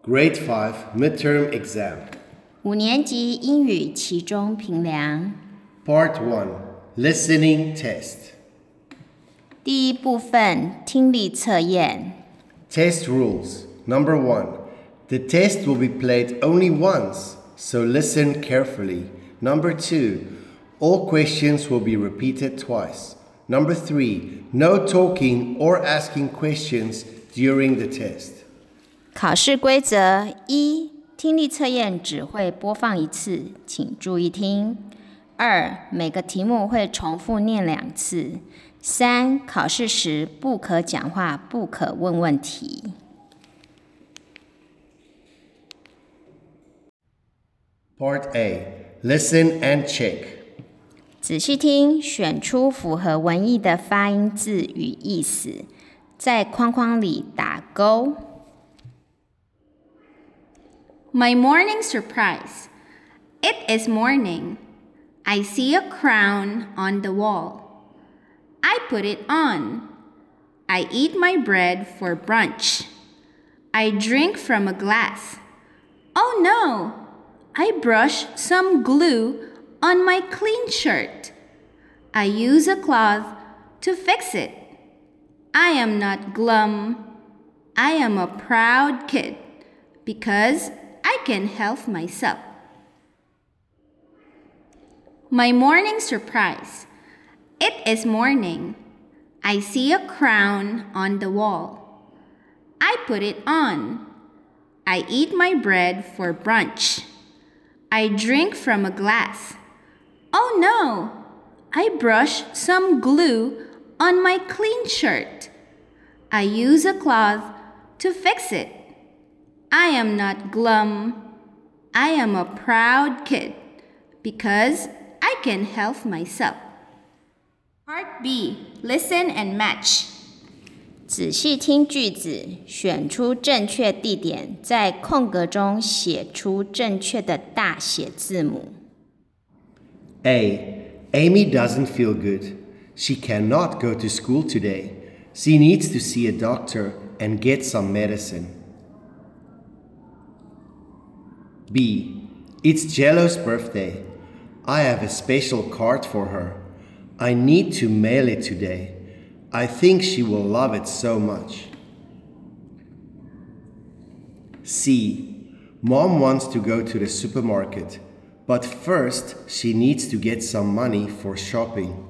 Grade 5 Midterm Exam 5年级英语期中评量 Part 1 Listening Test 第一部分听力测验 Test Rules Number 1 The test will be played only once, so listen carefully. Number 2 All questions will be repeated twice. Number 3 No talking or asking questions during the test. 考试规则1听力测验只会播放一次，请注意听。2每个题目会重复念2次。3考试时不可讲话，不可问问题。 Part A Listen and check. 仔细听，选出符合文意的发音字与意思，在框框里打勾。 My morning surprise. It is morning. I see a crown on the wall. I put it on. I eat my bread for brunch. I drink from a glass. Oh no! I brush some glue on my clean shirt. I use a cloth to fix it. I am not glum. I am a proud kid because I can help myself. My morning surprise. It is morning. I see a crown on the wall. I put it on. I eat my bread for brunch. I drink from a glass. Oh no! I brush some glue on my clean shirt. I use a cloth to fix it. I am not glum. I am a proud kid because I can help myself. Part B. Listen and match. 仔细听句子，选出正确地点，在空格中写出正确的大写字母。 A. Amy doesn't feel good. She cannot go to school today. She needs to see a doctor and get some medicine. B. It's Jello's birthday. I have a special card for her. I need to mail it today. I think she will love it so much. C. Mom wants to go to the supermarket, but first she needs to get some money for shopping.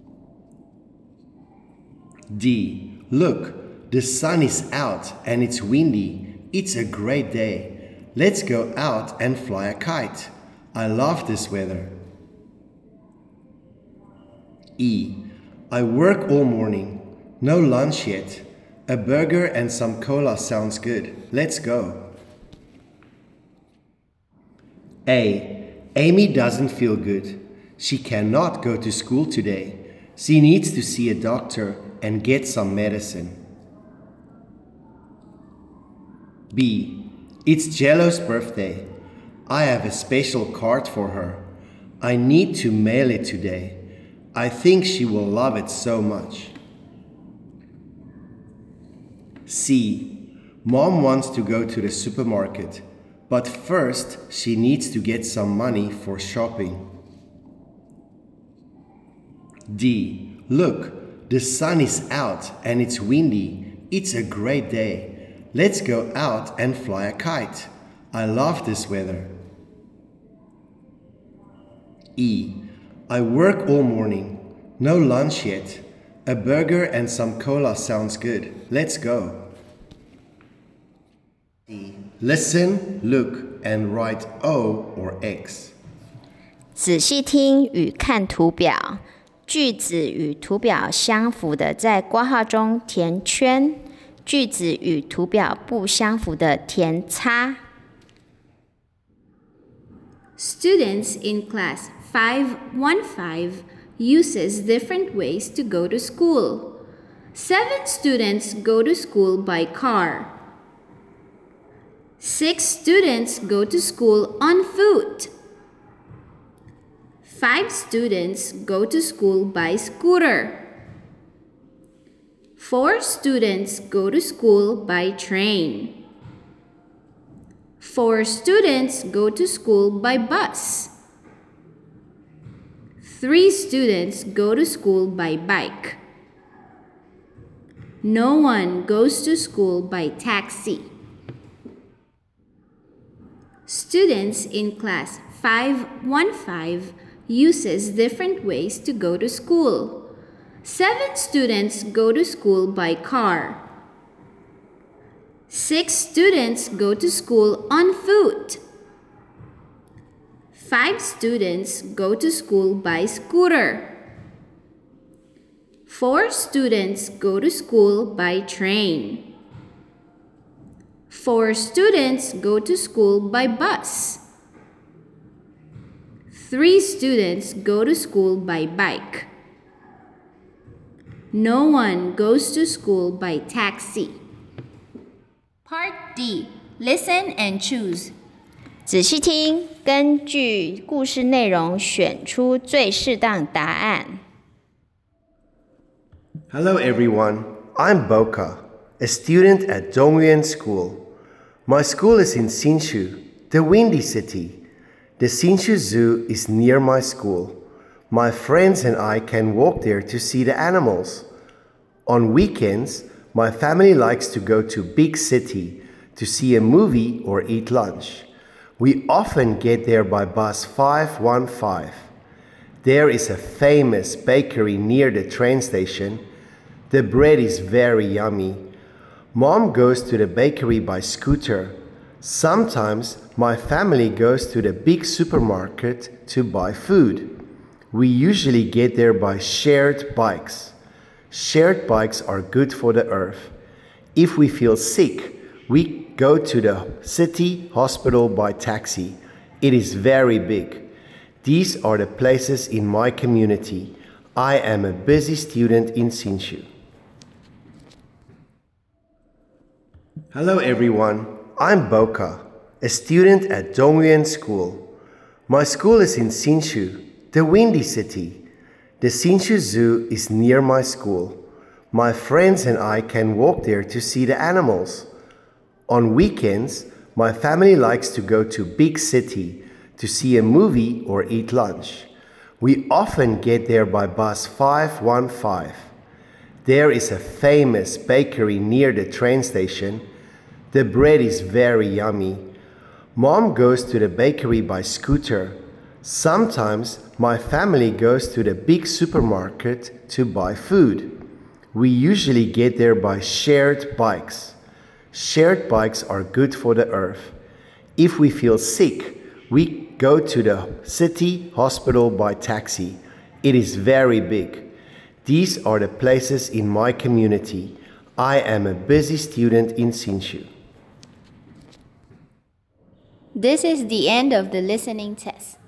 D. Look, the sun is out and it's windy. It's a great day. Let's go out and fly a kite. I love this weather. E. I work all morning. No lunch yet. A burger and some cola sounds good. Let's go. A. Amy doesn't feel good. She cannot go to school today. She needs to see a doctor and get some medicine. B. It's Jello's birthday. I have a special card for her. I need to mail it today. I think she will love it so much. C. Mom wants to go to the supermarket, but first she needs to get some money for shopping. D. Look, the sun is out and it's windy. It's a great day. Let's go out and fly a kite. I love this weather. E. I work all morning. No lunch yet. A burger and some cola sounds good. Let's go. E. Listen, look, and write O or X. 仔细听与看图表，句子与图表相符的在括号中填圈，句子与图表不相符的填叉。 Students in class 515 uses different ways to go to school. 7 students go to school by car. 6 students go to school on foot. 5 students go to school by scooter. 4 students go to school by train. 4 students go to school by bus. 3 students go to school by bike. No one goes to school by taxi. Students in class 515 uses different ways to go to school. 7 students go to school by car. 6 students go to school on foot. 5 students go to school by scooter. 4 students go to school by train. 4 students go to school by bus. 3 students go to school by bike. No one goes to school by taxi. Part D. Listen and choose. 仔细听，根据故事内容选出最适当答案。 Hello everyone, I'm Boka, a student at Dongyuan School. My school is in Hsinchu, the windy city. The Hsinchu Zoo is near my school. My friends and I can walk there to see the animals. On weekends, my family likes to go to big city to see a movie or eat lunch. We often get there by bus 515. There is a famous bakery near the train station. The bread is very yummy. Mom goes to the bakery by scooter. Sometimes my family goes to the big supermarket to buy food. We usually get there by shared bikes. Shared bikes are good for the earth. If we feel sick, we go to the city hospital by taxi. It is very big. These are the places in my community. I am a busy student in Hsinchu. Hello everyone, I'm Boka, a student at Dongyuan School. My school is in Hsinchu, the windy city. The Hsinchu Zoo is near my school. My friends and I can walk there to see the animals. On weekends, my family likes to go to big city to see a movie or eat lunch. We often get there by bus 515. There is a famous bakery near the train station. The bread is very yummy. Mom goes to the bakery by scooter. Sometimes my family goes to the big supermarket to buy food. We usually get there by shared bikes. Shared bikes are good for the earth. If we feel sick, we go to the city hospital by taxi. It is very big. These are the places in my community. I am a busy student in Hsinchu. This is the end of the listening test.